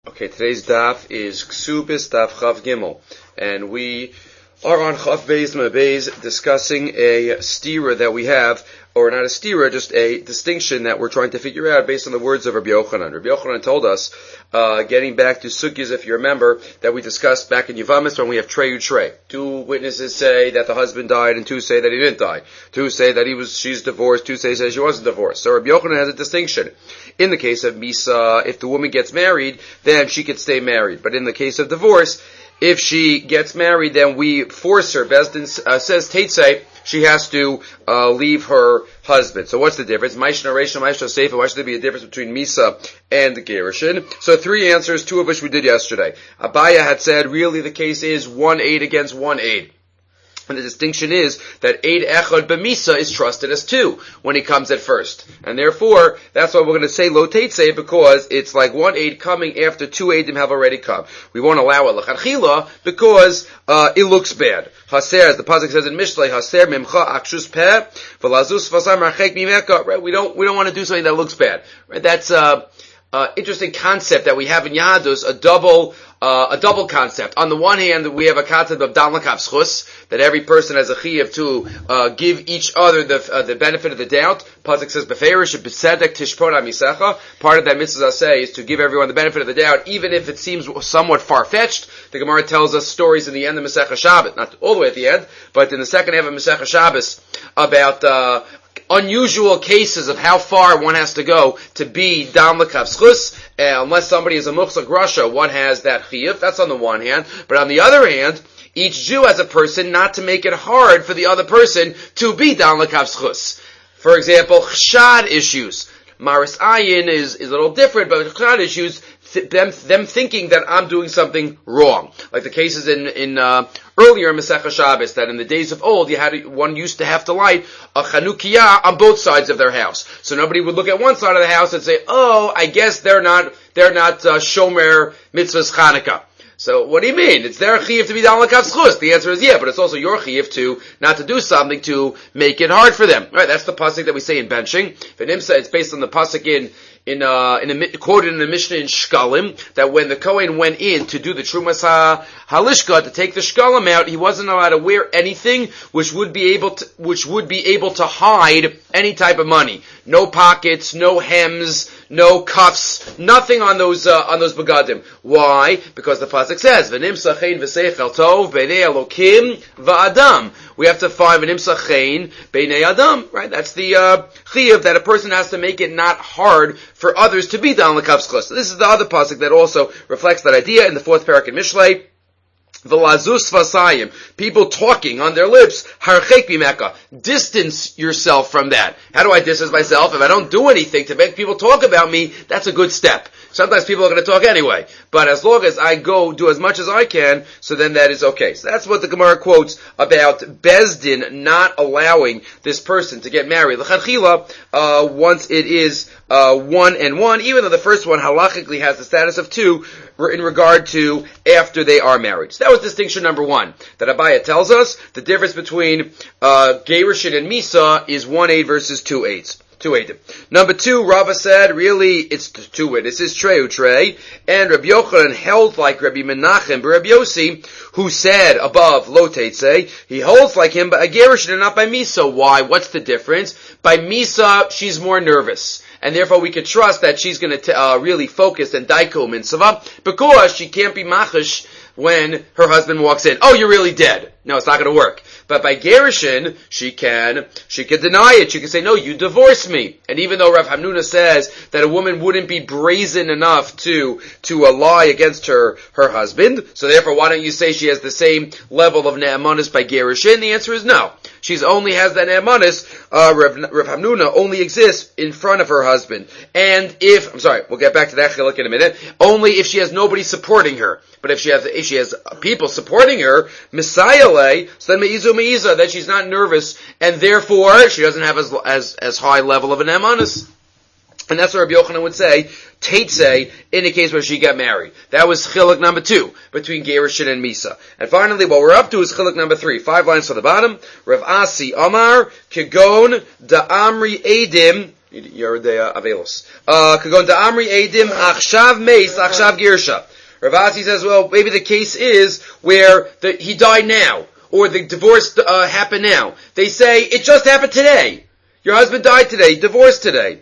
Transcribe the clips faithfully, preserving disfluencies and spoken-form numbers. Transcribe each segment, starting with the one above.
Okay, today's daf is Ksubis Daf Chav Gimel, and we are on Chav Beis Mabez discussing a stira that we have, or not a stira, just a distinction that we're trying to figure out based on the words of Rabbi Yochanan. Rabbi Yochanan told us, uh, getting back to Sukkos, if you remember, that we discussed back in Yavamis when we have Trey Utrey. Two witnesses say that the husband died, and two say that he didn't die. Two say that he was, she's divorced, two say that she wasn't divorced. So Rabbi Yochanan has a distinction. In the case of Misa, if the woman gets married, then she could stay married. But in the case of divorce, if she gets married, then we force her. Bezdin uh, says, Teitzei, she has to uh, leave her husband. So what's the difference? Maishna Reishna, Maishna Seifa. Why should there be a difference between Misa and the Gerushin? So three answers, two of which we did yesterday. Abaya had said, really the case is one aid against one aid. And the distinction is that Eid Echad B'Misa is trusted as two when he comes at first. And therefore, that's why we're going to say Lo Teitzei, because it's like one aid coming after two aidim have already come. We won't allow it L'chadchila because uh, it looks bad. Haser, as the pasuk says in Mishlei, Haser Memcha Akshus Peh V'Lazus Vasar Marchek Mimeka. Right? We don't we don't want to do something that looks bad. Right? That's uh, uh interesting concept that we have in Yahadus, a double. Uh, a double concept. On the one hand, we have a concept of dal lakav schus, that every person has a chiyuv to uh, give each other the uh, the benefit of the doubt. Pasuk says beferish b'sedek tishpon amisecha. Part of that mitzvah say is to give everyone the benefit of the doubt, even if it seems somewhat far fetched. The Gemara tells us stories in the end of Masechah Shabbos, not all the way at the end, but in the second half of Masechah Shabbos about uh, unusual cases of how far one has to go to be dam lakav schus. Uh, unless somebody is a muchzak rasha, one has that chiyuv. That's on the one hand. But on the other hand, each Jew has a person not to make it hard for the other person to be dam lakav schus. For example, chshad issues. Maris ayin is, is a little different, but chshad issues, th- them, them thinking that I'm doing something wrong. Like the cases in, in, uh, earlier in Masechah Shabbos, that in the days of old, you had, to, one used to have to light a chanukiyah on both sides of their house. So nobody would look at one side of the house and say, oh, I guess they're not, they're not, uh, shomer mitzvahs Chanukah. So what do you mean? It's their chiyuv to be dal lakav schus. The answer is yeah, but it's also your chiyuv to not to do something to make it hard for them. Right? That's the pasuk that we say in benching. V'nimsa, it's based on the pasuk in in uh in a quoted in the Mishnah in Shkalim, that when the Kohen went in to do the Trumas ha, Halishka, to take the Shkalim out, he wasn't allowed to wear anything which would be able to which would be able to hide any type of money. No pockets, no hems, no cuffs, nothing on those uh, on those begadim. Why? Because the pasuk says, "V'nimsa chein v'seichel tov b'nei Elokim v'adam." We have to find v'nimsa chein b'nei Adam. Right? That's the uh, chiyuv that a person has to make it not hard for others to be dal lakav schus. So this is the other pasuk that also reflects that idea in the fourth parak in Mishlei. V'lazus vasayim, people talking on their lips, harchek bimeka, distance yourself from that. How do I distance myself? If I don't do anything to make people talk about me, that's a good step. Sometimes people are going to talk anyway, but as long as I go do as much as I can, so then that is okay. So that's what the Gemara quotes about Bezdin not allowing this person to get married. L'chadchila, uh, once it is uh, one and one, even though the first one halachically has the status of two in regard to after they are married. So that was distinction number one that Abaya tells us. The difference between uh, Gerushin and Misa is one aid versus two aids. Two eidim. Number two, Rava said, really, it's two witnesses, Trey Utrey, and Rabbi Yochanan held like Rabbi Menachem, but Rabbi Yossi, who said above, Lo Teitzei, he holds like him, but a Gerushin and not by Misa. Why? What's the difference? By Misa, she's more nervous. And therefore we could trust that she's going to uh, really focus and daiko mitzvah, because she can't be machish when her husband walks in. Oh, you're really dead. No, it's not going to work. But by Gerushin, she can, she can deny it. She can say, no, you divorced me. And even though Rav Hamnuna says that a woman wouldn't be brazen enough to, to uh, lie against her, her husband, so therefore why don't you say she has the same level of ne'emanis by Gerushin? The answer is no. She's only has that ne'emanis, uh, Rav, Rav Hamnuna only exists in front of her husband. And if, I'm sorry, we'll get back to that chiluk in a minute, only if she has nobody supporting her. But if she has, if she has people supporting her, Messiah lay, so then meizu meiza, that she's not nervous, and therefore she doesn't have as, as, as high level of an emanus. And that's what Rabbi Yochanan would say, Teitzei, in the case where she got married. That was chiluk number two, between Gerushin and Misa. And finally, what we're up to is chiluk number three. Five lines to the bottom. Rav Asi Amar, Kegon, Da Amri Edim, Yeridei Avelos. Uh, Kagon to Amri Edim, Achshav Meis, Achshav Girsha. Rav Asi says, well, maybe the case is where the, he died now, or the divorce uh, happened now. They say, it just happened today. Your husband died today, divorced today.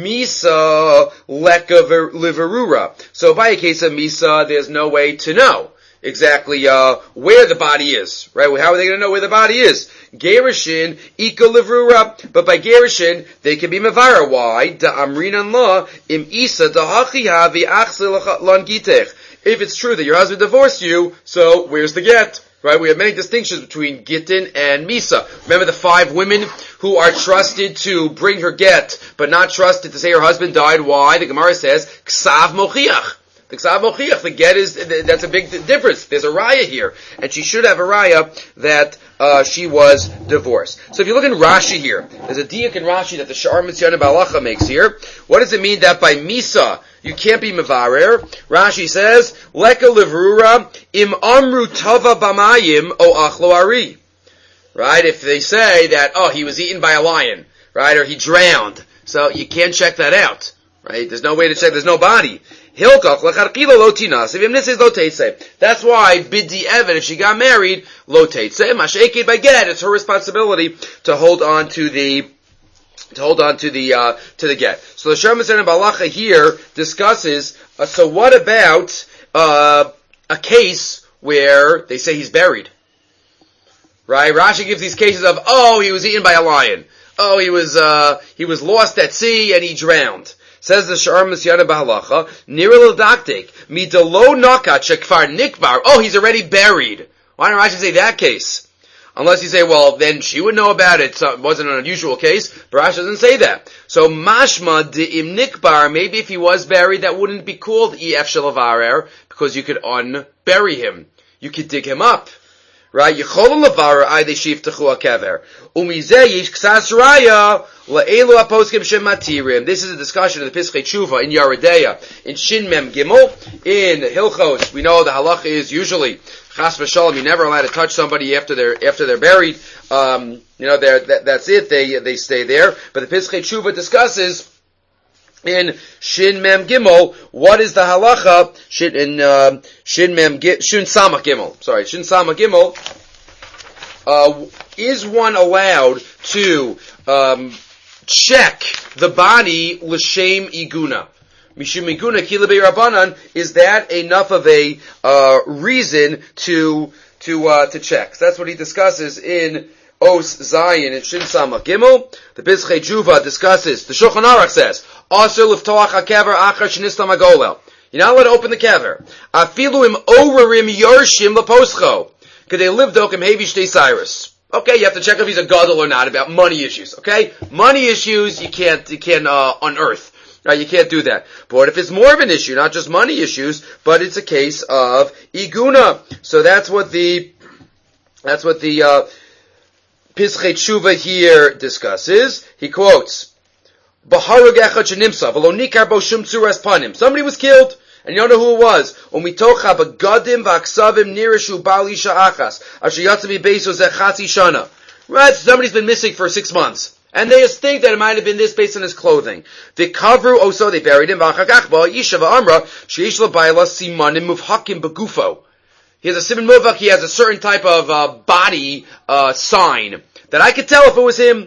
Misa leka liverura. So by a case of Misa, there's no way to know exactly uh where the body is, right? How are they going to know where the body is? Gerushin ika liverura, but by Gerushin they can be mavara. Why? Da amrinan la im isa da hachiha v'achzil lan gitech. If it's true that your husband divorced you, so where's the get? Right? We have many distinctions between Gittin and Misa. Remember the five women who are trusted to bring her get, but not trusted to say her husband died. Why? The Gemara says, Ksav mochiach. The Ksav mochiach, the get is, that's a big difference. There's a raya here. And she should have a raya that, uh, she was divorced. So if you look in Rashi here, there's a diak in Rashi that the Sha'ar Mitzvah Balacha makes here. What does it mean that by Misa, you can't be mevarer? Rashi says, Leka livrura im amru tava bamayim o achlo ari. Right? If they say that, oh, he was eaten by a lion, right? Or he drowned. So you can't check that out. Right? There's no way to check, there's no body. Hilkach lecharkila lo tinas. If him this is lo teitze. That's why biddi Evan, if she got married, lo teitze. Mashekid by get, it's her responsibility to hold on to the to hold on to the uh, to the get. So the Sha'ar Mitzvah Balacha here discusses. Uh, so what about uh, a case where they say he's buried? Right? Rashi gives these cases of, oh, he was eaten by a lion. Oh, he was uh, he was lost at sea and he drowned. Says the Sha'ar Mitzvah Balacha, Nira l'daktik midalo nakat shekfar nikbar. Oh, he's already buried. Why don't Rashi say that case? Unless you say, well, then she would know about it, so it wasn't an unusual case. But Rashi doesn't say that. So, mashma de'im nikbar, maybe if he was buried, that wouldn't be called ef shelavarer, because you could unbury him. You could dig him up. Right? Yechol lavarer ay de shiftachu hakever. Umizeh yish ksas raya la'elu aposkim shematirim. This is a discussion of the Pischei Tshuva in Yeridei, in Shin Mem Gimel, in Hilchos. We know the halacha is usually Chas v'shalom, you're never allowed to touch somebody after they're after they're buried. Um, you know, they're, that, that's it. They they stay there. But the Pischei Tshuva discusses in Shin Mem Gimel what is the halacha. Shin in uh, Shin Mem Shin Samach Gimel. Sorry, Shin Samach Gimel. Uh, is one allowed to um, check the body l'shem iguna? Mishum iguna kila be'rabanan, is that enough of a uh, reason to to uh, to check? So that's what he discusses in Os Zayin and Shin Samach Gimel. The Pischei Tshuva discusses. The Shulchan Aruch says, "Asur liftoach hakever achar shenistam hagolel." You're not allowed to open the kever. Afilu im orerim yorshim leposcho. Because they live dokim hevi shtei cyrus. Okay, you have to check if he's a gadol or not about money issues. Okay, money issues you can't you can't uh, unearth. Right, you can't do that. But if it's more of an issue, not just money issues, but it's a case of iguna. So that's what the, that's what the, uh, Pischei Tshuva here discusses. He quotes, Somebody was killed, and you don't know who it was. Right, somebody's been missing for six months. And they just think that it might have been this based on his clothing. The kavru also they buried him. He has a siman muvak. He has a certain type of uh, body uh, sign that I could tell if it was him.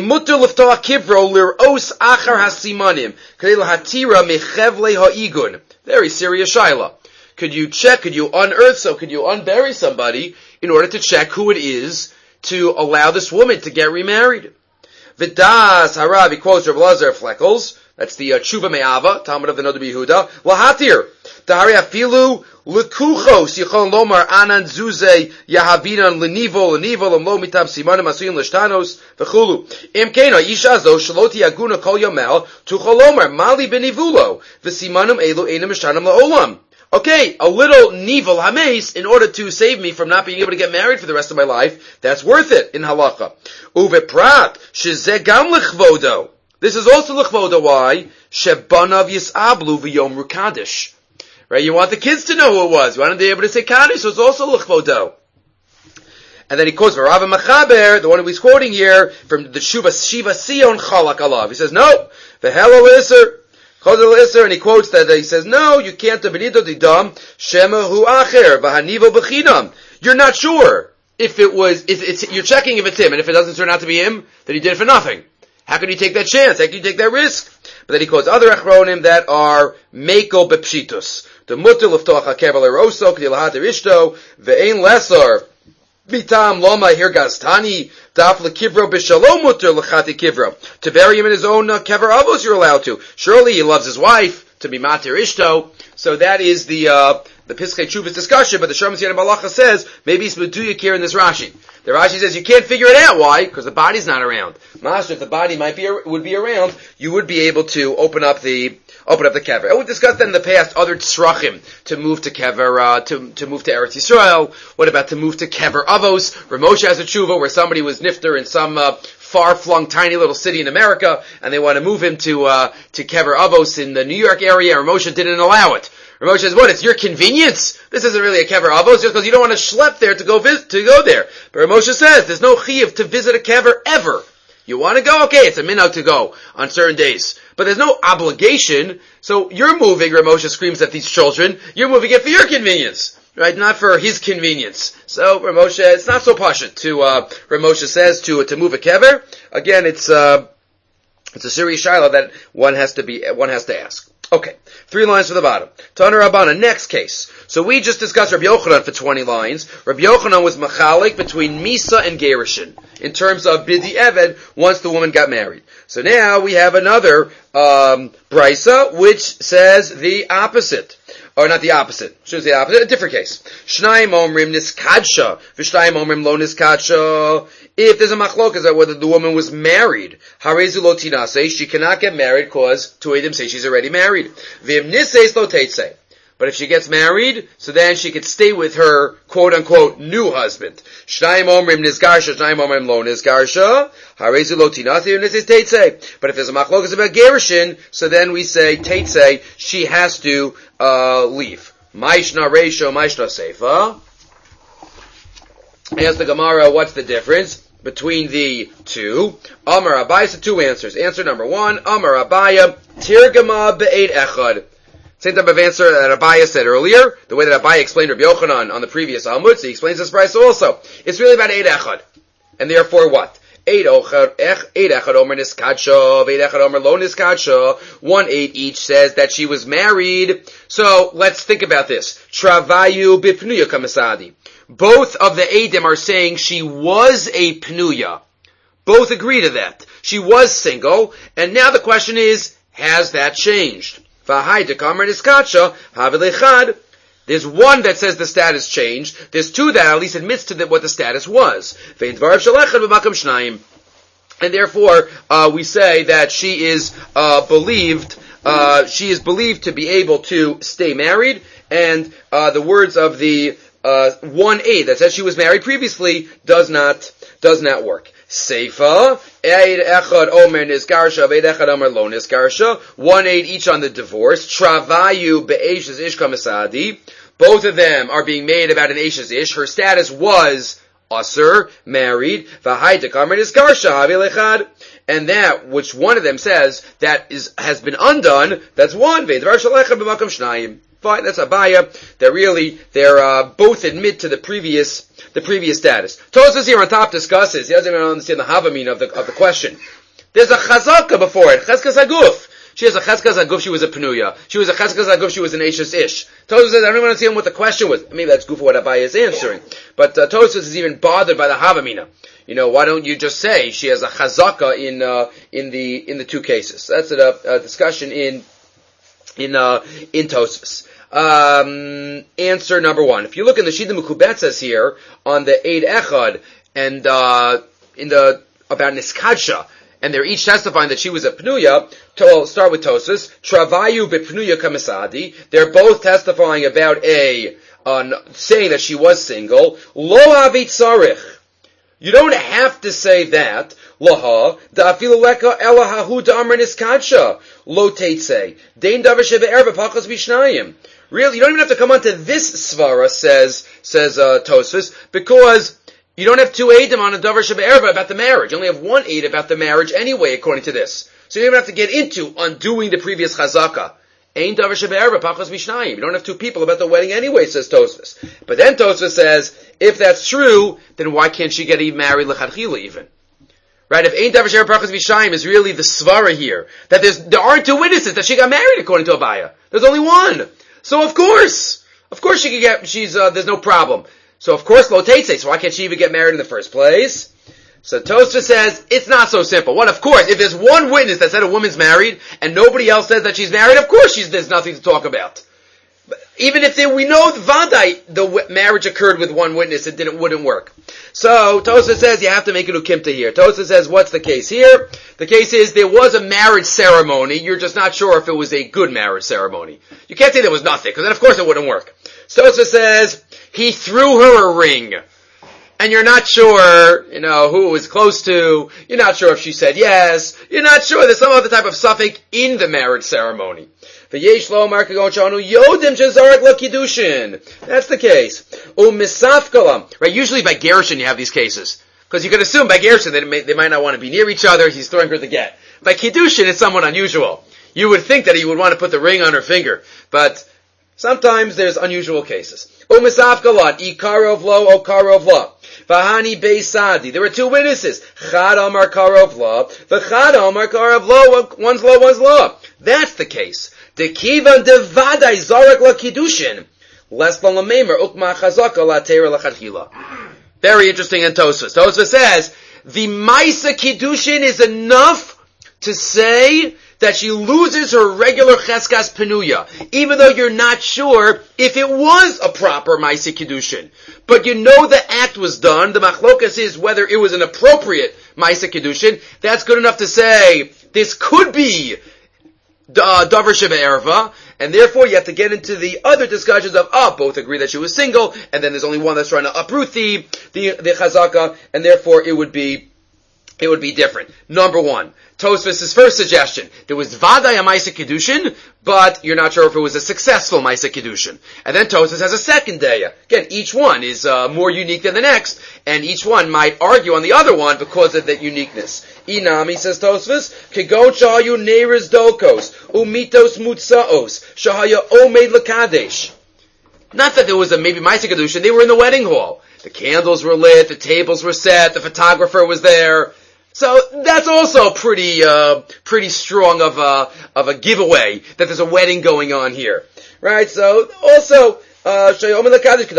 Very serious shaila. Could you check? Could you unearth? So could you unbury somebody in order to check who it is to allow this woman to get remarried? V'das harav, he quotes Rav Elazar Fleckles. That's the uh, Tshuva Me'ava, Talmud of the Noda B'Yehuda. Lahatir, Tahari afilu lekuchos yichon lomar anan zuze yahavinan lenivo lenivo lomlo mitab simanim asuyin l'shtanos v'chulu. Im kena isha zo shaloti aguna kol yomel tuchol lomar mali benivulo v'simanim elu einam mishtanim la'olam. Okay, a little nivel hameis in order to save me from not being able to get married for the rest of my life. That's worth it in halacha. Uve prat shezeh gam lechvodo. This is also lechvodo. Why? Shebanav yisablu v'yomru kaddish. Right? You want the kids to know who it was. You want them to be able to say kaddish. So it's also lechvodo. And then he quotes Rav Mechaber, the one who he's quoting here, from the Shuva Shiva Sion Chalak Alav. He says, no, the Helo Isser. And he quotes that, he says, no, you can't do didam shema hu acher v'hanivo b'chinam. You're not sure if it was, if it's, you're checking if it's him, and if it doesn't turn out to be him, then he did it for nothing. How can you take that chance? How can you take that risk? But then he quotes other achronim that are meko bepshitus. The mutter l'ftoach hakever l'roso k'di lahater ishto ve'ein lesor vitam loma hirgastani daf lekivro b'shalom mutter l'chati kivro. To bury him in his own uh, kever avos you're allowed to. Surely he loves his wife to be matir ishto. So that is the uh, the Piskei Teshuvah's discussion. But the Sharm Tziyana Malacha says maybe it's meduyik here in this Rashi. The Rashi says you can't figure it out. Why? Because the body's not around. Master, if the body might be would be around, you would be able to open up the open up the kever. And we discussed that in the past other tzrachim to move to kever uh, to to move to Eretz Yisrael. What about to move to kever avos? Ramosha has a tshuva where somebody was nifter in some uh, far-flung tiny little city in America, and they want to move him to uh, to kever avos in the New York area. Ramosha didn't allow it. Ramosha says, what, it's your convenience? This isn't really a kever avos, just because you don't want to schlep there to go visit, to go there. But Ramosha says, there's no chiyuv to visit a kever ever. You want to go? Okay, it's a minhag to go on certain days. But there's no obligation, so you're moving, Ramosha screams at these children, you're moving it for your convenience. Right, not for his convenience. So Ramosha, it's not so pashut to uh Ramosha says to to move a kever. Again, it's uh it's a serious shiloh that one has to be one has to ask. Okay, three lines from the bottom. Tana Rabbana, next case. So we just discussed Rabbi Yochanan for twenty lines. Rabbi Yochanan was machalik between Misa and Gerushin in terms of Bidi Eved once the woman got married. So now we have another um Brisa which says the opposite. Or not the opposite. Should say the opposite. A different case. Shnayim omrim niskadsha. V'shnayim omrim lo niskadsha. If there's a machlokas that whether the woman was married, harezu lo tinase, she cannot get married because two of them say she's already married. V'im niseis lo teitse. But if she gets married, so then she could stay with her quote-unquote new husband. Shnayim omrim nizgarsha, shnayim omrim lo nizgarsha, harezu lo tinase, niseis teitse. But if there's a machlokas about gerushin, so then we say teitse, she has to uh leave. Maishna reisho, maishna seifa. Ask the Gemara, what's the difference between the two? Amar Abaya, so two answers. Answer number one, Amar Abaya, tirgama be'ed echad. Same type of answer that Abaya said earlier, the way that Abaya explained Rabbi Yochanan on the previous Amud, so he explains this price also. It's really about Eid Echad. And therefore what? Eid Echad Omer Niskadsha, Eid Echad Omer Lo Niskadsha. One Eid each says that she was married. So let's think about this. Travayu bipnuya kamasadi. Both of the Eidim are saying she was a pnuya. Both agree to that. She was single, and now the question is, has that changed? There's one that says the status changed. There's two that at least admits to the, what the status was. And therefore, uh, we say that she is uh, believed. Uh, she is believed to be able to stay married. And uh, the words of the uh, one A that says she was married previously does not does not work. Seifa, Eid Echad Omer Nizgarsha, Eid Echad Omer Lo Nizgarsha, one aid each on the divorce, Travayu Be'eshes Ish Kamasadi, both of them are being made about an Eshes Ish, her status was Asur, married, V'haita Kamer Nizgarsha, Havil Echad, and that, which one of them says, that is, has been undone, that's one, Ve'edvar Shalechad B'makam Shnayim. Fine, that's Abaya. They're really, they're, uh, both admit to the previous, the previous status. Tosfos here on top discusses, he doesn't even understand the Havamina of the, of the question. There's a Chazaka before it, Cheskas Aguf. She has a Cheskas Aguf, she was a Pnuya. She was a Cheskas Aguf, she was an Eshes Ish. Tosfos says, I don't even understand what the question was. Maybe that's Guf what Abaya is answering. But, uh, Tosfos is even bothered by the Havamina. You know, why don't you just say she has a Chazaka in, uh, in the, in the two cases? That's a, a discussion in, in, uh, in Tosfos. Um, answer number one. If you look in the Shida Mekubetzes here on the Eid Echad and uh, in the about Niskadsha, and they're each testifying that she was a Pnuya. To start with Tosfos, Travayu bepnuya kamasadi. They're both testifying about a uh, saying that she was single. Lo havit sarich. You don't have to say that. Laha da'afilu leka elahahu da'amar Niskadsha lo teitze dein davar shebe'erva pachas vishnayim. Really, you don't even have to come onto this svara, says says uh, Tosfos, because You don't have two eidim on a davar shebe'erva about the marriage. You only have one eid about the marriage anyway, according to this. So you don't have to get into undoing the previous chazaka. Ein davar shebe'erva pachos mishnayim. You don't have two people about the wedding anyway, says Tosfos. But then Tosfos says, if that's true, then why can't she get married l'chadchila even? Right? If ein davar shebe'erva pachos mishnayim is really the svara here, that there's, there aren't two witnesses that she got married according to Abaya. There's only one. So of course, of course she could get, she's, uh, there's no problem. So of course lo teitze, so why can't she even get married in the first place? So Tosfos says, it's not so simple. One, of course, if there's one witness that said a woman's married, and nobody else says that she's married, of course she's, there's nothing to talk about. But even if there, we know the Vadai, the w- marriage occurred with one witness, it didn't, wouldn't work. So Tosfos says you have to make an ukimta here. Tosfos says, what's the case here? The case is there was a marriage ceremony, you're just not sure if it was a good marriage ceremony. You can't say there was nothing, because then of course it wouldn't work. So Tosfos says, he threw her a ring. And you're not sure, you know, who it was close to. You're not sure if she said yes. You're not sure. There's some other type of suffix in the marriage ceremony. That's the case. Right? Usually by Gershon you have these cases. Because you could assume by Gershon they, may, they might not want to be near each other. He's throwing her the get. By Kiddushin it's somewhat unusual. You would think that he would want to put the ring on her finger. But sometimes there's unusual cases. Umisafkalat, ikarov lo, okarov lo. Vahani Beisadi. There were two witnesses. Chad Amar Karov Law. V'chad Amar Karov Law. One's law, one's law. That's the case. De Kivan de Vadai Zarek la Kiddushin. Les la Lamemer Ukma Chazaka la Teira la Chadchila. Very interesting in Tosfos. Tosfos says, the Maisa Kiddushin is enough to say that she loses her regular cheskas penuya, even though you're not sure if it was a proper Maisa Kiddushin. But you know the act was done. The machlokas is whether it was an appropriate Maisa Kiddushin. That's good enough to say this could be uh, davar shebe'erva, and therefore you have to get into the other discussions of, oh, both agree that she was single, and then there's only one that's trying to uproot the, the, the chazaka, and therefore it would be It would be different. Number one, Tosfos' first suggestion. There was Vadai a Maisa Kiddushin, but you're not sure if it was a successful Maisa Kiddushin. And then Tosfos has a second daya. Again, each one is uh, more unique than the next, and each one might argue on the other one because of that uniqueness. Inami, says Tosfos, Kegon shahayu neiris dokos, umitos mutsaos, shahaya omeid lakadesh. Not that there was a maybe Maisa Kiddushin, they were in the wedding hall. The candles were lit, the tables were set, the photographer was there. So that's also pretty, uh, pretty strong of a, of a giveaway that there's a wedding going on here. Right? So, also, uh, so there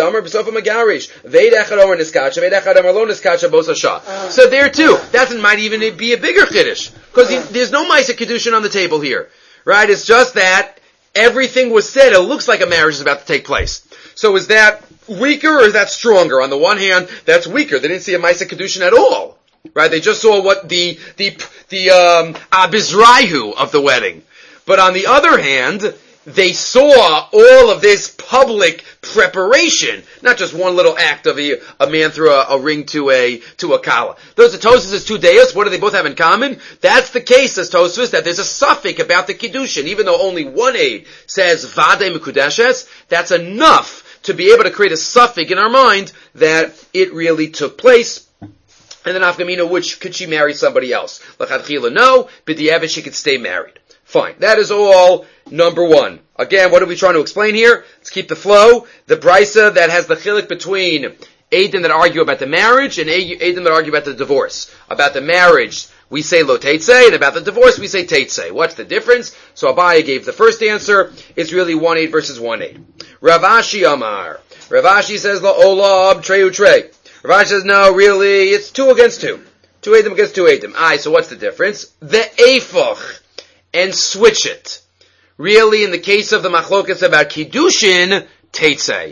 too, that might even be a bigger chiddush. Because there's no Maisa Kiddushin on the table here. Right? It's just that everything was said, it looks like a marriage is about to take place. So is that weaker or is that stronger? On the one hand, that's weaker. They didn't see a Maisa Kiddushin at all. Right? They just saw what the, the, the, um, abizrayu of the wedding. But on the other hand, they saw all of this public preparation. Not just one little act of a, a man threw a, a ring to a, to a kala. Those are Tosfos' two deos. What do they both have in common? That's the case, says Tosfos, that there's a suffix about the Kiddushin. Even though only one aid says Vadei Mekudeshes, that's enough to be able to create a suffix in our mind that it really took place. And then Afgamina, which could she marry somebody else? L'chadchila, no. B'diavad, she could stay married. Fine. That is all number one. Again, what are we trying to explain here? Let's keep the flow. The brisa that has the chilik between Eidim that argue about the marriage and Eidim that argue about the divorce. About the marriage, we say lo teitze, and about the divorce, we say teitze. What's the difference? So Abaya gave the first answer. It's really one aid versus one aid. Rav Ashi Amar. Rav Ashi says lo olab treu trey. Rav Ashi says no, really, it's two against two. Two Eidim against two Eidim. Aye, so what's the difference? The efoch. And switch it. Really, in the case of the machlokas about Kiddushin, teitze.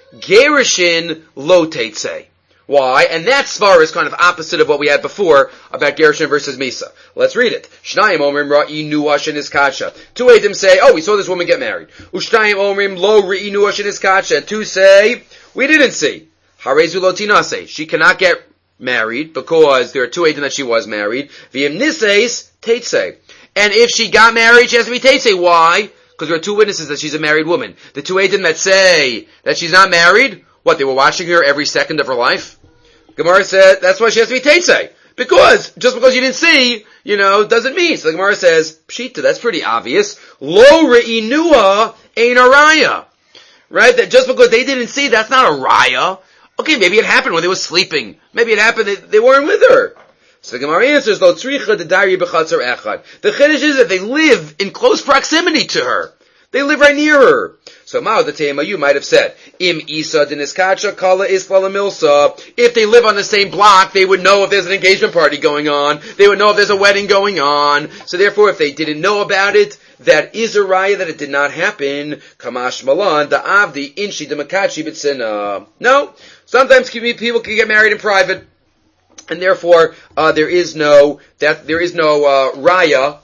Gerushin, lo teitze. Why? And that svar is kind of opposite of what we had before about Gerushin versus Misa. Let's read it. Shnayim omrim ra'i nuash in his kasha. Two Eidim say, oh, we saw this woman get married. Ushnayim omrim lo ra'i nuash in his kasha. And two say, we didn't see. Harezu lo tinase. She cannot get married because there are two Eidim that she was married. V'im niseis, teitze. And if she got married, she has to be teitze. Why? Because there are two witnesses that she's a married woman. The two Eidim that say that she's not married, what, they were watching her every second of her life? Gemara said that's why she has to be Teitzei. Because, just because you didn't see, you know, doesn't mean. So the Gemara says, Pshita, that's pretty obvious. Lo re'inua ein a raya. Right? That just because they didn't see, that's not a raya. Okay, maybe it happened when they were sleeping. Maybe it happened that they weren't with her. So the Gemara answers, Lo tzricha d'dari b'chatzar echad. The chiddush is that they live in close proximity to her. They live right near her. So Mao the Tema, you might have said, Im Isa diniskacha kala isla milsa. If they live on the same block, they would know if there's an engagement party going on. They would know if there's a wedding going on. So therefore, if they didn't know about it, that is a raya that it did not happen. Kamash malan da avdi inshi de makachi b'tzina. No, sometimes people can get married in private, and therefore uh, there is no that there is no uh, raya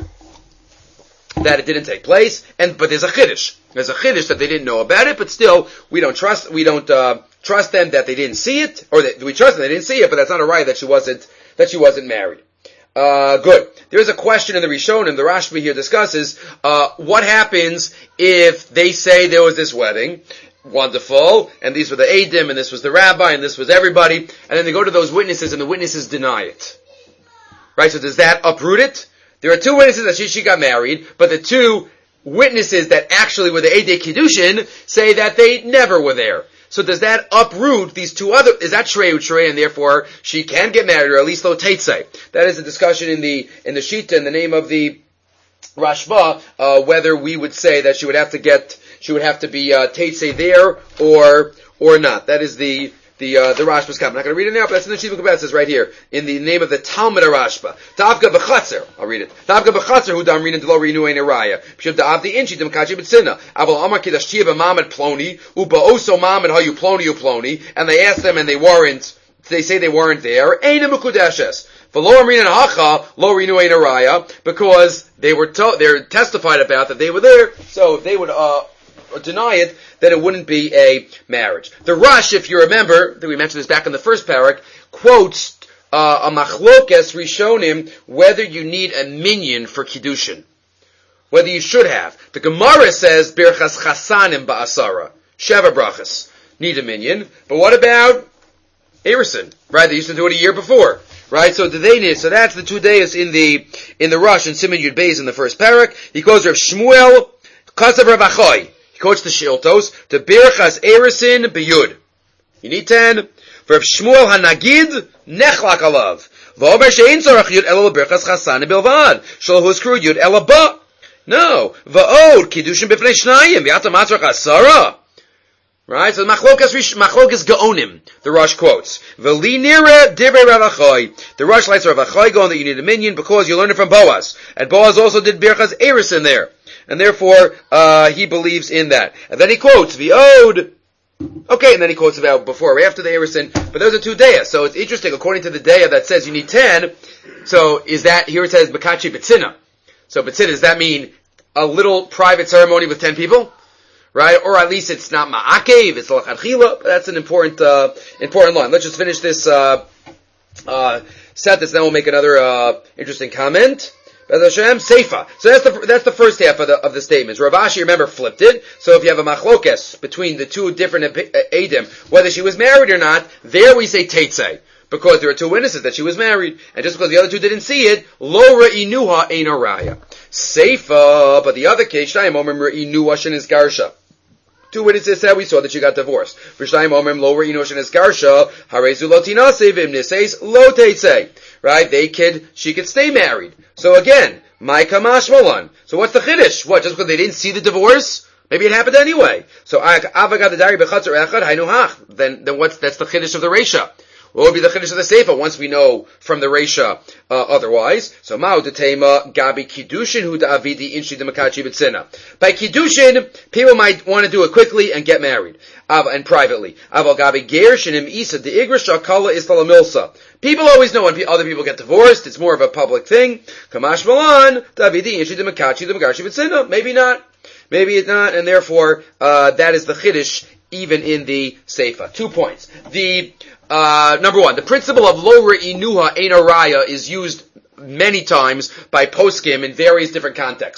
that it didn't take place, and but there's a chiddush. There's a chiddush that they didn't know about it, but still we don't trust we don't uh, trust them that they didn't see it, or that we trust them they didn't see it, but that's not a raya that she wasn't that she wasn't married. Uh, good. There is a question in the Rishonim. The Rashba here discusses uh, what happens if they say there was this wedding. Wonderful, and these were the Eidim, and this was the rabbi, and this was everybody, and then they go to those witnesses, and the witnesses deny it. Right? So does that uproot it? There are two witnesses that she, she got married, but the two witnesses that actually were the Eidei Kiddushin say that they never were there. So does that uproot these two other, is that Shrei Utrei, and therefore she can get married, or at least Lo Teitzei? That is a discussion in the, in the Shita, in the name of the Rashba, uh, whether we would say that she would have to get, she would have to be, uh, Teitzei there, or, or not. That is the, The uh, the Rashba's comment. I'm not going to read it now, but that's in the Shiva Kabbalah. It says right here, in the name of the Talmud Rashba. Davka b'chatzer. I'll read it. Davka b'chatzer hu dam reading to lo reinu ein araya. Pshav da'avdi inchi dem kachi b'tzina. Aval amar kidash tia b'mamed ploni, uba oso mamed hayu ploni u ploni. And they asked them and they weren't, they say they weren't there. Eina mukudeshes. V'lo amrin hacha, lo reinu ein araya. Because they were to- they're testified about that they were there, so if they would, uh, deny it, then it wouldn't be a marriage. The Rush, if you remember, that we mentioned this back in the first parak, quotes uh, a machlokes rishonim whether you need a minyan for kiddushin, whether you should have. The Gemara says birchas chasanim ba'asara, sheva brachas, need a minyan. But what about Erison? Right, they used to do it a year before. Right, so do they need? So that's the two days in the in the Rush and Siman Yud Beis in the first parak. He goes Rav Shmuel Kasav Rav Achoy. Coach the Shiltos to Birchas Erisin B'Yud. You need ten. For Shmuel Hanagid Nechlak Alav. V'omer she'ein tzorach Yud ela Birchas Chasan Bilvad. Shel huskru Yud ela ba. No. V'od Kiddushin b'fnei Shnayim. V'yata matzrach Asara. Right? So Machlokas Machlokas Gaonim. The Rush quotes. V'li nira divrei Rav Achoy. The Rush likes Rav Achoy going that you need a minyan because you learned it from Boaz. And Boaz also did Birchas Erisin there. And therefore, uh, he believes in that. And then he quotes, the ode. Okay, and then he quotes about before or after the Erison. But those are two dayas. So it's interesting, according to the daya that says you need ten, so is that, here it says, Bakachi B'tzina. So B'tzina, does that mean a little private ceremony with ten people? Right? Or at least it's not Ma'akev, it's L'chadchila. But that's an important, uh, important line. Let's just finish this, uh, uh, set this, then we'll make another, uh, interesting comment. Hashem, Seifa. So that's the that's the first half of the of the statements. Rav Ashi, remember, flipped it. So if you have a machlokes between the two different Eidim, whether she was married or not, there we say Teitzei, because there are two witnesses that she was married, and just because the other two didn't see it, Lo Re'inuha Ein Araya. Seifa, but the other case, Shnayim Omrim Re'inuha Shenis Garsha. Two witnesses said we saw that she got divorced. V'shnayim Omrim Lo Re'inuha Shenis Garsha Harezu Lo Tinasei V'im Niseis Lo Teitzei. Right? They could, she could stay married. So again, my kamash malan. So what's the chiddush? What, just because they didn't see the divorce? Maybe it happened anyway. So then, then what's, that's the chiddush of the Reisha. What would be the chiddush of the Seifa once we know from the Reisha uh, otherwise? So ma'u detema gabi kiddushin hu da'avidi inshi demakachi b'tzina. By kiddushin, people might want to do it quickly and get married. And privately. Aval gabi gershinim isa de'igra shakala isla milsa. People always know when other people get divorced. It's more of a public thing. Kamash malan da'avidi inshi demakachi demakachi b'tzina. Maybe not. Maybe it's not, and therefore, uh, that is the chiddush even in the Seifa. Two points. The, uh, number one, the principle of lo re'inuha ein araya is used many times by poskim in various different contexts.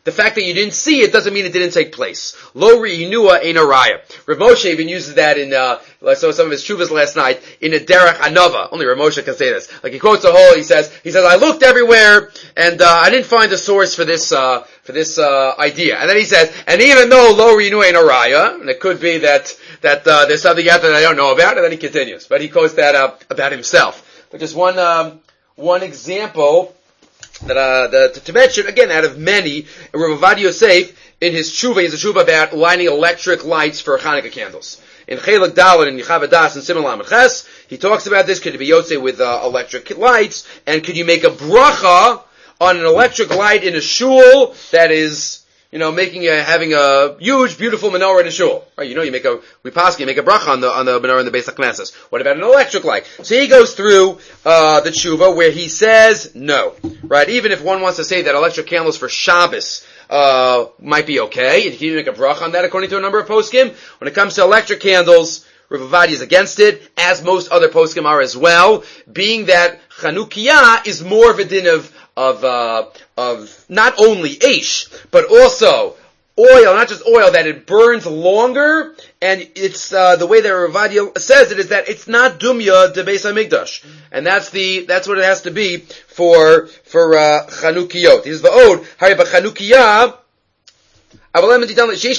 The fact that you didn't see it doesn't mean it didn't take place. Lo ri'inua ein araya. Rav Moshe even uses that in, uh, I saw some of his shuvas last night, in a derech anava. Only Rav Moshe can say this. Like he quotes a whole, he says, he says, I looked everywhere, and, uh, I didn't find a source for this, uh, for this, uh, idea. And then he says, and even though lo ri'inua ein araya, and it could be that, that, uh, there's something out there that I don't know about, and then he continues. But he quotes that, uh, about himself. But just one, um, one example, That, uh, the, to, to mention, again, out of many, Rav Ovadia Yosef, in his tshuva, he has a tshuva about lighting electric lights for Hanukkah candles. In Chelak Daled and Yechav Das and Simon Lamed Ches, he talks about this, could it be Yotze with uh, electric lights, and could you make a bracha on an electric light in a shul that is, you know, making a, having a huge, beautiful menorah in a shul. Right? You know, you make a, we pass, you make a bracha on the, on the menorah in the Beis HaKnesses. What about an electric light? So he goes through, uh, the tshuva where he says no. Right? Even if one wants to say that electric candles for Shabbos, uh, might be okay, and you can make a bracha on that according to a number of poskim. When it comes to electric candles, Rav Ovadia is against it, as most other poskim are as well, being that Chanukiah is more of a din of, of, uh, of not only eish, but also oil, not just oil, that it burns longer, and it's, uh, the way that Rav Ovadia says it is that it's not dumya de Beis HaMikdash. And that's the, that's what it has to be for, for, uh, Chanukiyot. Here's the ode, Hari B'Chanukiyah, why? Because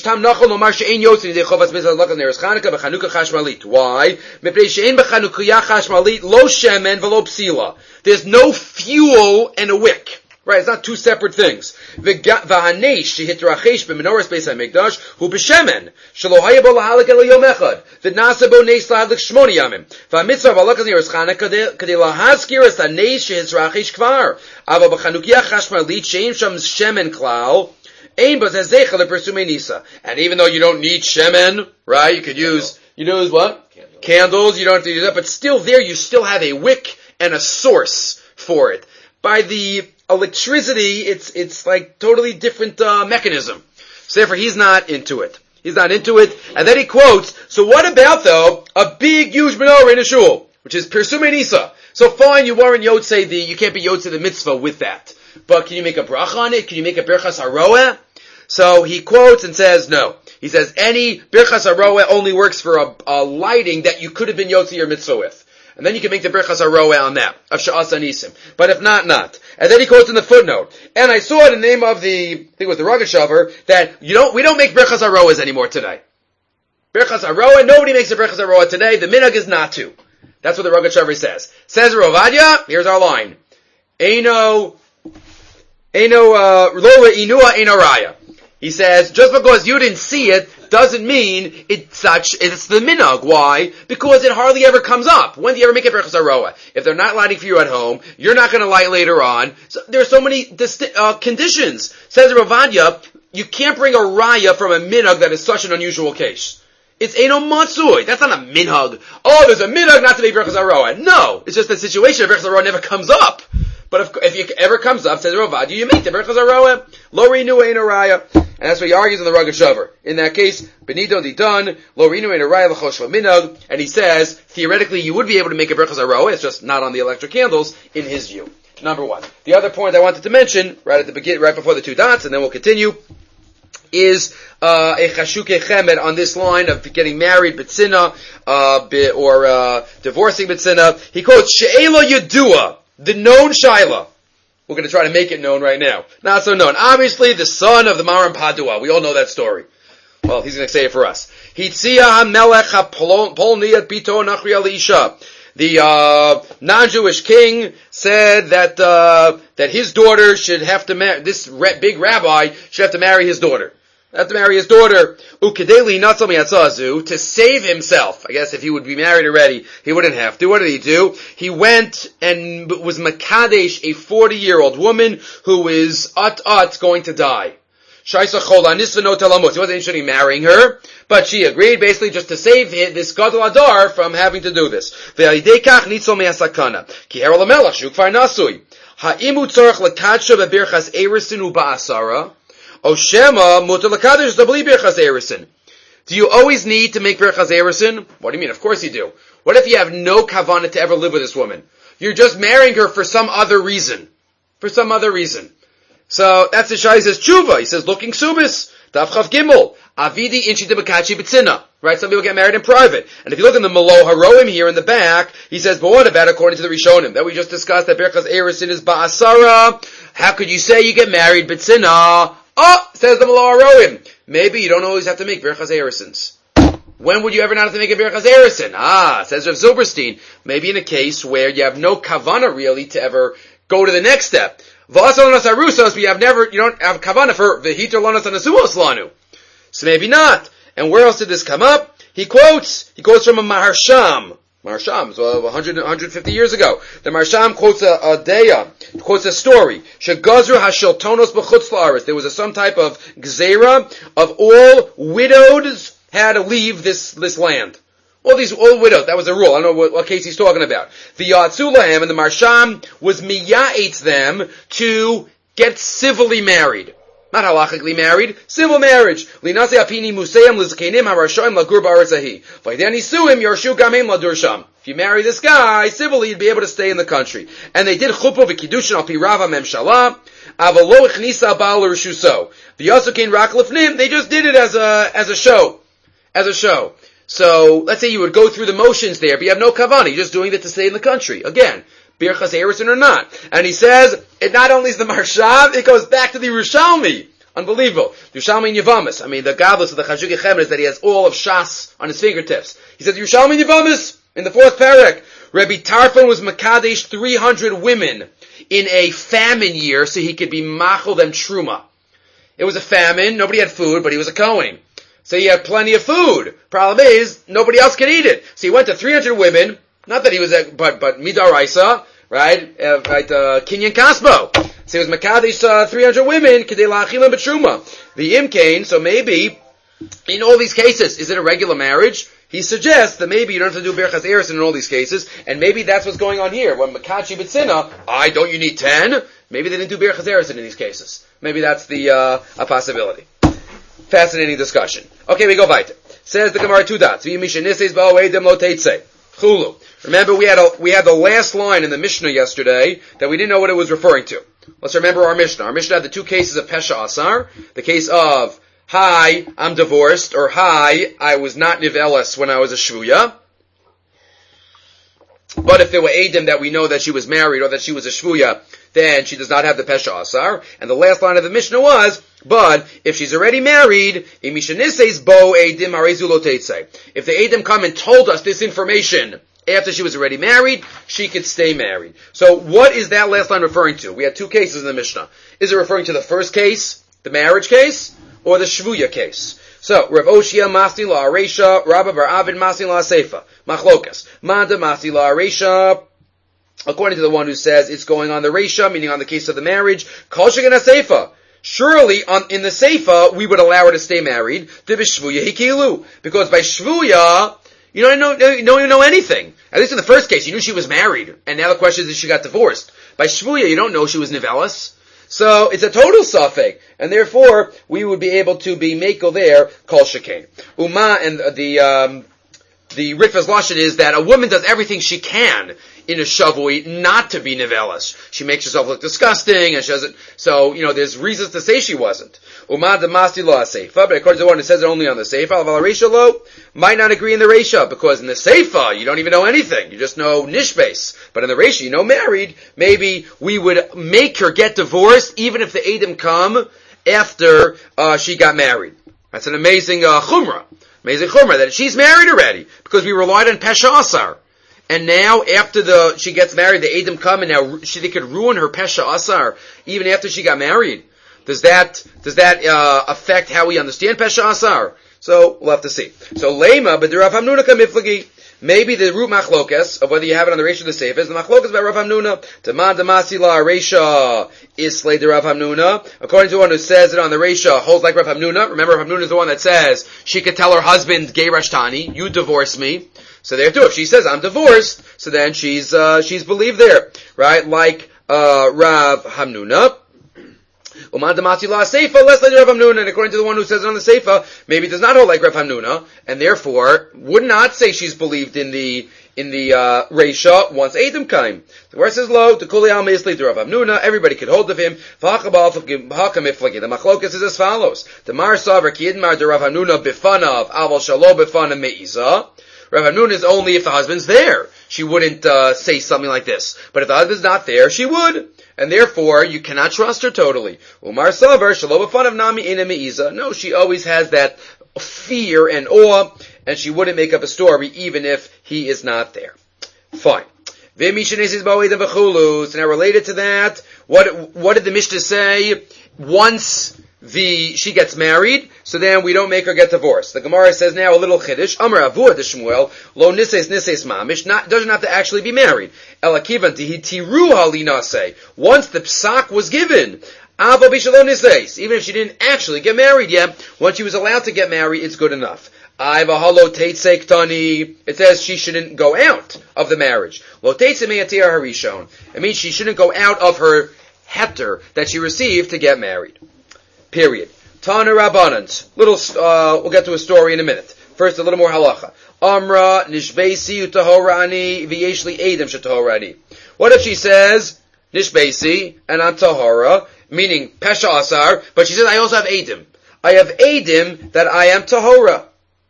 there's no fuel and a wick. Right, it's not two separate things. V'hanesh shehitrachesh b'menoras beis hamikdash hu b'shemen shelo haya bo lahalik el yom echad v'nasa bo neis lahalik shmoni yamim v'amitzvah v'alakas neres Chanukah kadei lahazkir es hanesh shehitrachesh kvar ava b'chanukiyah chashmalit she'im sham shemen klal ein bo zezeicha lepersumei nisa. And even though you don't need shemen, right, you could use, you use what? Candles. Candles, you don't have to use that, but still there you still have a wick and a source for it. By the electricity, it's, it's like totally different, uh, mechanism. So therefore he's not into it. He's not into it. And then he quotes, so what about though, a big, huge menorah in a shul, which is Pirsumei Nisa. So fine, you weren't Yotze the, you can't be Yotze the mitzvah with that. But can you make a bracha on it? Can you make a Birchas Haroeh? So he quotes and says no. He says any Birchas Haroeh only works for a, a lighting that you could have been Yotze your mitzvah with. And then you can make the Birchas Haroeh on that, of Sha'as Anisim. But if not, not. And then he quotes in the footnote, and I saw in the name of the, I think it was the Rogatchover, that you don't, we don't make Birchas Haroehs anymore today. Birchas Haroeh, nobody makes a Birchas Haroeh today, the minhag is not to. That's what the Rogatchover says. Says Rav Ovadia, here's our line. Eino, Eino, uh, Lo Re'inua Ein Araya. He says, just because you didn't see it, doesn't mean it's such, it's the minhag. Why? Because it hardly ever comes up. When do you ever make a Birchas Haroeh? If they're not lighting for you at home, you're not going to light later on. So there are so many disti- uh, conditions. Says Rav Ovadia, you can't bring a raya from a minhag that is such an unusual case. It's Eino Matsui. That's not a minhag. Oh, there's a minhag not to make Birchas Haroeh. No. It's just the situation of Birchas Haroeh never comes up. But if, if it ever comes up, says Rav Ovadia, you make the Birchas Haroeh. Lo re'inua ein araya. And that's what he argues in the Rogatchover. In that case, Benito Didon, Lo re'inua ein araya l'chosh minhag. And he says, theoretically, you would be able to make a Birchas Haroeh. It's just not on the electric candles, in his view. Number one. The other point I wanted to mention, right at the beginning, right before the two dots, and then we'll continue, is uh, a chashuke chemed on this line of getting married, betzina, uh, or uh, divorcing betzina. He quotes, She'ela Yedua, the known Shaila. We're going to try to make it known right now. Not so known. Obviously, the son of the Maram Padua. We all know that story. Well, he's going to say it for us. Hitzia HaMelech HaPolni at Pito Nachri Elisha. The uh, non-Jewish king said that uh, that his daughter should have to marry, this ra- big rabbi should have to marry his daughter. Have to marry his daughter, Ukedeli Natsal Miatzazu, to save himself. I guess if he would be married already, he wouldn't have to. What did he do? He went and was Makadesh, a forty-year-old woman who is at-at going to die. Shaisa Chola Nisvano Talamos. He wasn't interested in marrying her, but she agreed basically just to save this Gadol Adar from having to do this. Ve'alidekach Nitzal Me'asakana. Ki Herol HaMelech Shukfar Nasui. Ha'imu tzorach lekadsha bebirchas erisin uba'asara. Oshema mutar lekadosh dabli birchas erisin. Do you always need to make birchas erisin? What do you mean? Of course you do. What if you have no kavanah to ever live with this woman? You're just marrying her for some other reason. For some other reason. So that's the Shai. He says tshuva. He says looking subis. Daf Chav Gimel. Avidi inchi debakachi b'tzina. Right? Some people get married in private. And if you look in the Malo Haroim here in the back, he says, but what about according to the Rishonim? That we just discussed that Berchas Eresin is ba'asara. How could you say you get married b'tzina? Oh, says the Malo Haroim. Maybe you don't always have to make Berchas Eresins. When would you ever not have to make a Berchas Eresin? Ah, says Rav Zilberstein. Maybe in a case where you have no kavana really to ever go to the next step. V'asalonas arusos, but you have never, you don't have kavana for v'hitor lonas anasumos lanu. So maybe not. And where else did this come up? He quotes, he quotes from a Maharsham. Maharsham, so one hundred, one hundred fifty years ago. The Maharsham quotes a, a deya, quotes a story. Shegazru hashiltonos b'chutz la'aretz. There was a, some type of gzeira of all widows had to leave this, this land. All these old widows, that was a rule. I don't know what, what case he's talking about. The Yatzulahem and the Marsham was miya'etz them to get civilly married. Not halachically married, civil marriage. Linase apini musayim lizkenim harashaim lagur ba'aretzahi. V'idani suim yarshu gamim ladursham. If you marry this guy civilly, you'd be able to stay in the country. And they did chuppah v'kiddushin al pi rava memshala. Avalo ichnisa ba'al l'rishuso. V'yasukein rak lefnim. They just did it as a as a show, as a show. So let's say you would go through the motions there, but you have no kavanah. You're just doing it to stay in the country. Again, Birchas Eresin or not. And he says, it not only is the Marshav, it goes back to the Yerushalmi. Unbelievable. The Yerushalmi and Yavamis. I mean, the godless of the Chashuki Chemer is that he has all of Shas on his fingertips. He says, Yerushalmi and Yavamis, in the fourth parak, Rabbi Tarfon was Makadesh three hundred women in a famine year so he could be machal them truma. It was a famine, nobody had food, but he was a Kohen. So he had plenty of food. Problem is, nobody else could eat it. So he went to three hundred women, not that he was, a, but, but Midaraisa, right? Uh, right, uh, Kinyan Kasbo. So he was Makadesh, uh, three hundred women, Kedei La'achilam B'Truma. The Imkain, so maybe, in all these cases, is it a regular marriage? He suggests that maybe you don't have to do Berchas Eresin in all these cases, and maybe that's what's going on here. When Makachi B'Tzina, I don't you need ten? Maybe they didn't do Berchas Eresin in these cases. Maybe that's the, uh, a possibility. Fascinating discussion. Okay, we go weiter. Says the Gemara two dots. Chulu. Remember, we had a, we had the last line in the Mishnah yesterday that we didn't know what it was referring to. Let's remember our Mishnah. Our Mishnah had the two cases of Pesha Asar. The case of, hi, I'm divorced, or hi, I was not Nivelis when I was a Shvuya. But if there were Eidim that we know that she was married or that she was a Shvuya, then she does not have the Pesha Asar. And the last line of the Mishnah was, but if she's already married, if the Eidim come and told us this information after she was already married, she could stay married. So what is that last line referring to? We had two cases in the Mishnah. Is it referring to the first case, the marriage case, or the Shvuya case? So, Rav Oshia Masni La Aresha, Rabba Bar Avid Masni La Seifa, Machlokas, Manda Masni La Aresha, according to the one who says it's going on the Resha, meaning on the case of the marriage, Kol Shekin HaSeifa. Surely, on, in the Seifa, we would allow her to stay married, to be Shvuya Hikilu. Because by Shvuya, you don't know, you don't know anything. At least in the first case, you knew she was married, and now the question is if she got divorced. By Shvuya, you don't know she was Nivelis. So, it's a total suffix, and therefore, we would be able to be Mekel there, Kol Shekain. Uma, and the, um, the Ritva's Lashon is that a woman does everything she can in a Shavui not to be Nivelis. She makes herself look disgusting, and she doesn't, so, you know, there's reasons to say she wasn't. Uma de Masti Lo Seifa, but according to the one who says it only on the Seifa, Al Resha Lo, might not agree in the Resha, because in the Seifa, you don't even know anything. You just know Nishbase. But in the Resha, you know married, maybe we would make her get divorced, even if the Eidim come after, uh, she got married. That's an amazing, uh, Chumrah. Amazing Chumrah, that she's married already, because we relied on Pesha Asar. And now, after the she gets married, the Eidim come, and now she, they could ruin her Pesha Asar, even after she got married. Does that, does that, uh, affect how we understand Pesha Asar? So, we'll have to see. So, Lema, but the Rav Hamnuna Kamiflagi, maybe the root machlokas, of whether you have it on the Resha of the Seif, is the machlokas by Rav Hamnuna. Taman Damasi La Resha is slay the Rav Hamnuna. According to one who says it on the Resha, holds like Rav Hamnuna. Remember, Rav Hamnuna is the one that says, she could tell her husband, Gay Rashtani, you divorce me. So there too, if she says, I'm divorced, so then she's, uh, she's believed there. Right? Like, uh, Rav Hamnuna. Uman Damati La Seifa, less like Rav Hamnuna, and according to the one who says it on the Seifa, maybe does not hold like Rav Hamnuna, and therefore would not say she's believed in the in the uh, Reisha once Edom came. The verse is low, to Kuli Al Misli, to Rav Hamnuna, everybody could hold of him. The Machlokas is as follows. The Mar Savar Kiyidmar de Rav Hamnuna bifanav, Aval Shalo bifanav Me'iza. Rav Hamnuna is only if the husband's there. She wouldn't uh, say something like this. But if the husband's not there, she would. And therefore, you cannot trust her totally. Umar Savar Shalo bifanav Nami Ina Me'iza. No, she always has that fear and awe, and she wouldn't make up a story even if he is not there. Fine. So now related to that, what what did the Mishnah say? Once the she gets married, so then we don't make her get divorced. The Gemara says now a little chiddush. Amar Avua de Shmuel lo nises nises mamish, not doesn't have to actually be married. Elakivan tihi tiru halinase. Once the psak was given, even if she didn't actually get married yet, once she was allowed to get married, it's good enough. It says she shouldn't go out of the marriage. It means she shouldn't go out of her heter that she received to get married. Period. Tana Rabbanans. Little, uh, we'll get to a story in a minute. First, a little more halacha. Amra nishbeisi utahorani v'yeshli edem shetahorani. What if she says nishbeisi and I'm tahora, meaning pesha asar, but she says I also have edim. I have edim that I am tahora.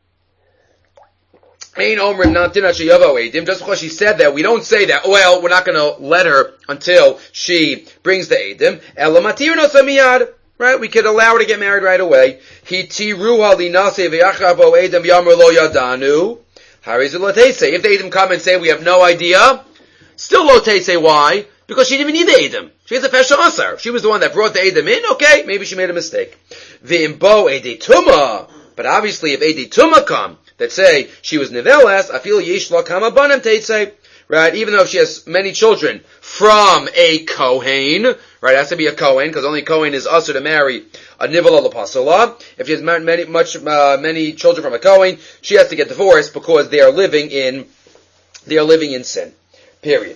Ain Omer not edim. Just because she said that, we don't say that. Well, we're not going to let her until she brings the edim. Elamatir no samiyad. Right? We could allow her to get married right away. He tiruha linase v'yachabo edim yamar lo yadanu. Harizu lotese. If the edim come and say we have no idea, still lotese. Why? Because she didn't even need the edim. She has a pesha asar. She was the one that brought the edim in. Okay, maybe she made a mistake. V'imbo edituma. But obviously, if edituma come that say she was nevelas, I feel yesh lo kama banim teitze. Right? Even though she has many children from a kohen, right? It has to be a kohen because only kohen is usher to marry a nivel l'pasala. If she has many, much, uh, many children from a kohen, she has to get divorced because they are living in, they are living in sin. Period.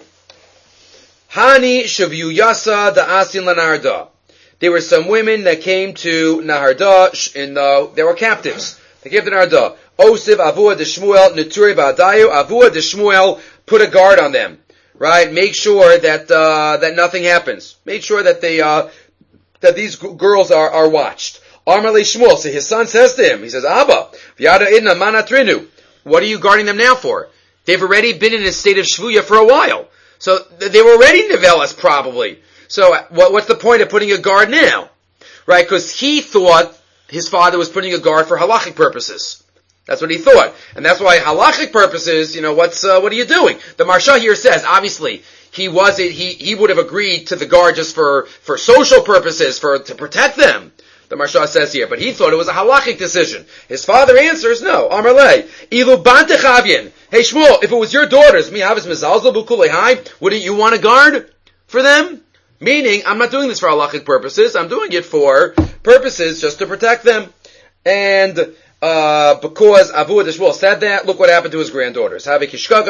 Hani shavyu yasa da asin lanarda. There were some women that came to Naharda, in the, they were captives. They came to Naharda. Osiv avua de Shmuel neturi v'adayu avua de Shmuel put a guard on them, right? Make sure that uh, that nothing happens. Make sure that they uh, that these g- girls are are watched. Amar le Shmuel, so his son says to him, he says, Abba, v'yada idna manatrinu. What are you guarding them now for? They've already been in a state of shvuya for a while, so th- they were already nevelas probably. So what, what's the point of putting a guard now, right? Because he thought his father was putting a guard for halachic purposes. That's what he thought. And that's why halachic purposes, you know, what's, uh, what are you doing? The Marsha here says, obviously, he wasn't, he, he would have agreed to the guard just for, for social purposes, for, to protect them. The Marsha says here, but he thought it was a halachic decision. His father answers, no, Amar le, ilu bante chavyin. Hey Shmuel, if it was your daughters, mi havis mezalzel bukulei, wouldn't you want a guard for them? Meaning, I'm not doing this for halachic purposes, I'm doing it for purposes just to protect them. And, Uh, because Avu de Shmuel said that, look what happened to his granddaughters. The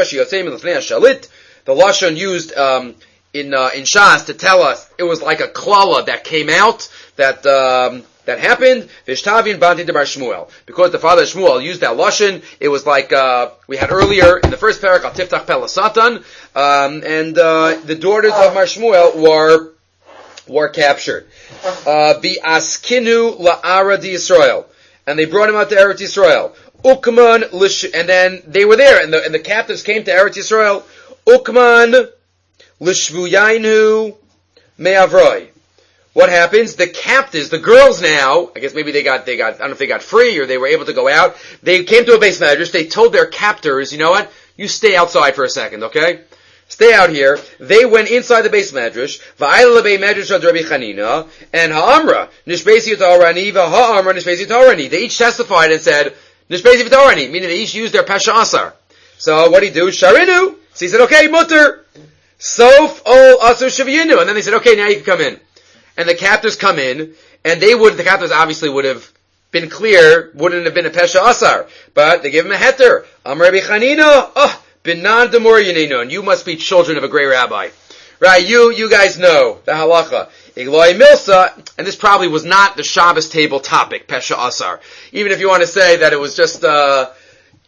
Lashon used, um, in, uh, in Shas to tell us it was like a klala that came out, that, um, that happened. Vishtavin Banti de Bar Shmuel. Because the father of Shmuel used that Lashon, it was like, uh, we had earlier in the first parak, Al Tiftach Pelasatan, um, and, uh, the daughters of Mar Shmuel were, were captured. Uh, the Askinu La'ara di Yisrael. And they brought him out to Eretz Yisrael. Ukman lish, and then they were there, and the, and the captives came to Eretz Yisrael. Ukman lishvuyainu me'avroi. What happens? The captives, the girls now, I guess maybe they got, they got, I don't know if they got free or they were able to go out. They came to a base medrash. They told their captors, you know what? You stay outside for a second, okay? Stay out here. They went inside the base medrash. Va'ayla lebei medrash ad Rabbi Chanina and ha'amra nishbesi v'ta'orani v'ha'amra nishbesi v'ta'orani. They each testified and said nishbesi v'ta'orani, meaning they each used their pesha asar. So what did he do? Sharinu. So he said, okay, mutter. Sof ol asur shaviyinu. And then they said, okay, now you can come in. And the captors come in, and they would, the captors obviously would have been clear, wouldn't have been a pesha asar, but they gave him a heter. Am Rabbi Chanina. Oh. Binan demor yininun. You must be children of a great rabbi. Right? You, you guys know the halacha. Igloi milsa, and this probably was not the Shabbos table topic, Pesha Asar. Even if you want to say that it was just, uh,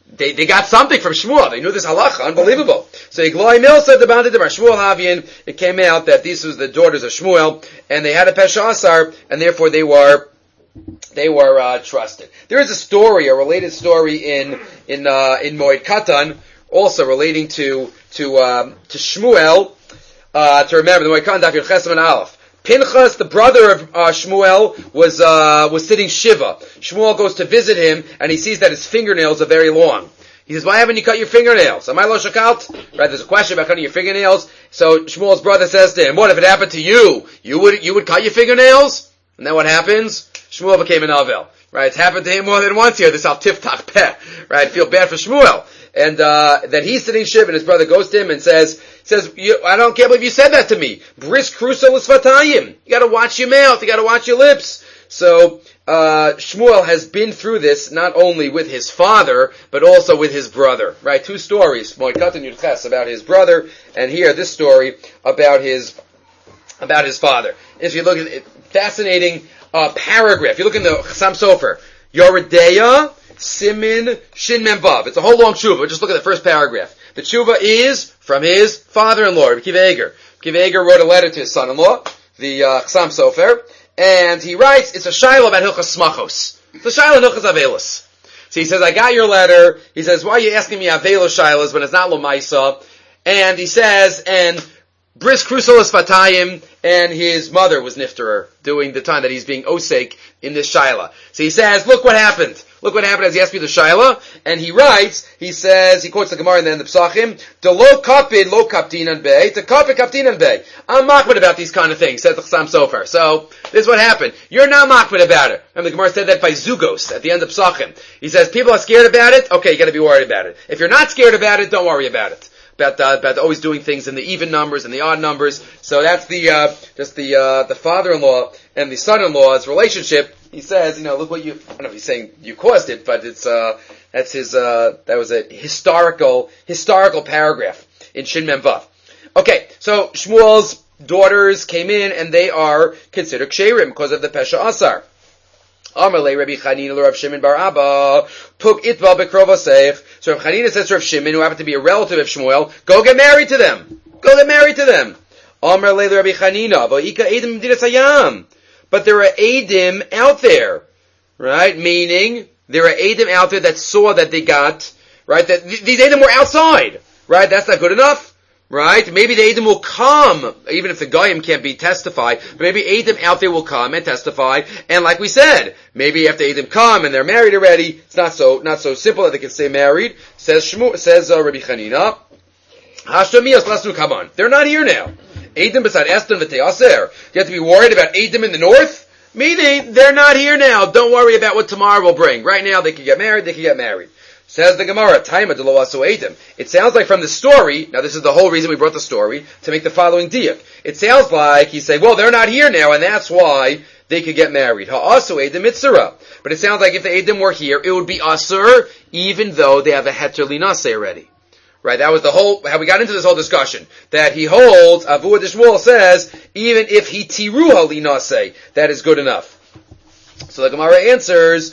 they, they got something from Shmuel. They knew this halacha. Unbelievable. So Igloi Mil said the Bandit of Shmuel Havian, it came out that these was the daughters of Shmuel, and they had a Pesha Asar, and therefore they were They were uh, trusted. There is a story, a related story in in uh, in Moed Katan, also relating to to um, to Shmuel. Uh, to remember the Moed Katan, Daf Yud Chesam and Aleph. Pinchas, the brother of uh, Shmuel, was uh, was sitting shiva. Shmuel goes to visit him, and he sees that his fingernails are very long. He says, "Why haven't you cut your fingernails? Am I lo shakalt?" Right? There's a question about cutting your fingernails. So Shmuel's brother says to him, "What if it happened to you? You would you would cut your fingernails?" And then what happens? Shmuel became an Avel. Right? It's happened to him more than once here. This al tiftach peh. Right? I feel bad for Shmuel. And uh that he's sitting shiv, and his brother goes to him and says, says, you, I don't can't believe you said that to me. Bris kruso l'svatayim. You got to watch your mouth. You got to watch your lips. So uh Shmuel has been through this not only with his father but also with his brother. Right? Two stories. Moed Katan Yud Ches about his brother, and here this story about his about his father. If you look at it, fascinating uh paragraph. You look in the Chassam Sofer, Yoredeya Simin Shin Mem Vav. It's a whole long tshuva. Just look at the first paragraph. The tshuva is from his father-in-law, Rabbi Akiva Eger. Akiva Eger wrote a letter to his son-in-law, the uh, Chassam Sofer, and he writes, it's a shiloh about Hilchas Smachos. It's a shiloh Hilchas Avelos. So he says, I got your letter. He says, why are you asking me Avelos shilohs when it's not Lomaisa? And he says, and Bris Krusolis Fatayim, and his mother was Nifterer during the time that he's being Osek in this shiloh. So he says, look what happened. Look what happened as he asked me the shiloh, and he writes, he says, he quotes the Gemara in the end of Psachim, de lo kapid lo kaptinan bey, to kapid kaptinan bey. I'm makbid about these kind of things, says the Chassam Sofer. So, this is what happened. You're not makbid about it. And the Gemara said that by Zugos, at the end of Psachim. He says, people are scared about it, okay, you gotta be worried about it. If you're not scared about it, don't worry about it. About, uh, about always doing things in the even numbers and the odd numbers. So that's the, uh, just the, uh, the father-in-law and the son-in-law's relationship. He says, you know, look what you, I don't know if he's saying you caused it, but it's, uh, that's his, uh, that was a historical, historical paragraph in Shin Mem Vav. Okay, so Shmuel's daughters came in and they are considered ksherim because of the Pesha Asar. Amalei Rabbi Chanina Rav Shimon bar Abba Puk Itval Bekrovaseich. So Rav Chanina says to Rav Shimon, who happened to be a relative of Shmuel, go get married to them. Go get married to them. Amalei Rabbi Chanina Va'ika Edim Dinas Hayam. But there are Edim out there, right? Meaning there are Edim out there that saw that they got, right? That th- these Edim were outside, right? That's not good enough. Right? Maybe the Edom will come, even if the Goyim can't be testified, but maybe Edom out there will come and testify, and like we said, maybe after Edom come and they're married already, it's not so, not so simple that they can stay married. Says Shmu, says uh, Rabbi Chanina, Hashtamias Lasnu Kaban. They're not here now. Edom beside Eston V'Teaser. You have to be worried about Edom in the north? Meaning, they're not here now. Don't worry about what tomorrow will bring. Right now, they can get married, they can get married. Says the Gemara, Taima de lo asu Edom. It sounds like from the story, now this is the whole reason we brought the story, to make the following diak. It sounds like he's saying, well, they're not here now, and that's why they could get married. Ha'asu Edom mitzvah. But it sounds like if the Edom were here, it would be asur, even though they have a heter linase already. Right, that was the whole, how we got into this whole discussion. That he holds, Avu Dishmuel says, even if he tiruha linase, that is good enough. So the Gemara answers,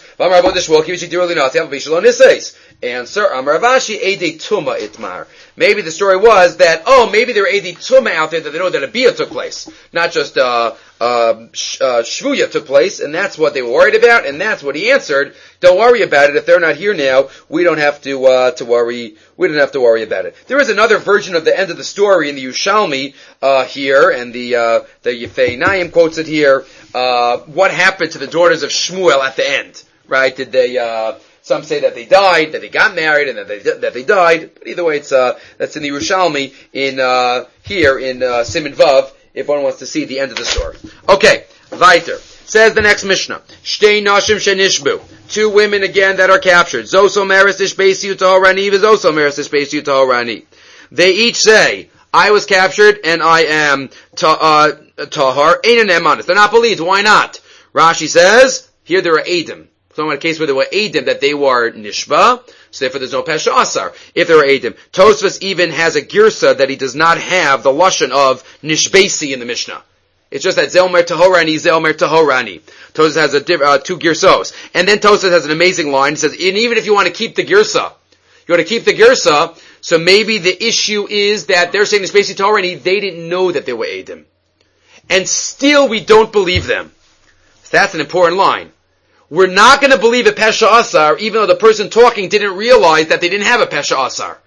Answer, Amar Avashi, Ede Tuma Itmar. Maybe the story was that, oh, maybe there are Ede Tuma out there that they know that a Bia took place. Not just, uh, uh, sh- uh, Shvuya took place, and that's what they were worried about, and that's what he answered. Don't worry about it. If they're not here now, we don't have to, uh, to worry, we don't have to worry about it. There is another version of the end of the story in the Yushalmi, uh, here, and the, uh, the Yefei Naim quotes it here, uh, what happened to the daughters of Shmuel at the end, right? Did they, uh, some say that they died, that they got married, and that they, that they died. But either way, it's, uh, that's in the Yerushalmi, in, uh, here in, uh, Siman Vav, if one wants to see the end of the story. Okay, weiter. Says the next Mishnah. Shtei nashim shenishbu. Two women again that are captured. Zoso meres ishbeisiu tahorani, v'zoso meres ishbeisiu tahorani. They each say, I was captured, and I am, ta, uh, tahar, ein an emanis. They're not believed. Why not? Rashi says, here there are Edom. So in a case where there were Edom that they were Nishba, so therefore there's no Pesha Asar. If there were Edom. Tosfos even has a Girsa that he does not have the Lashon of Nishbesi in the Mishnah. It's just that Zelmer Tahorani, Zelmer Tahorani. Tosfos has a diff, uh, two Girsos. And then Tosfos has an amazing line. He says, and even if you want to keep the Girsa, You got to keep the girsa. So maybe the issue is that they're saying it's basically Tahora and they didn't know that they were Eidim. And still we don't believe them. So that's an important line. We're not going to believe a Pesha Asar even though the person talking didn't realize that they didn't have a Pesha Asar.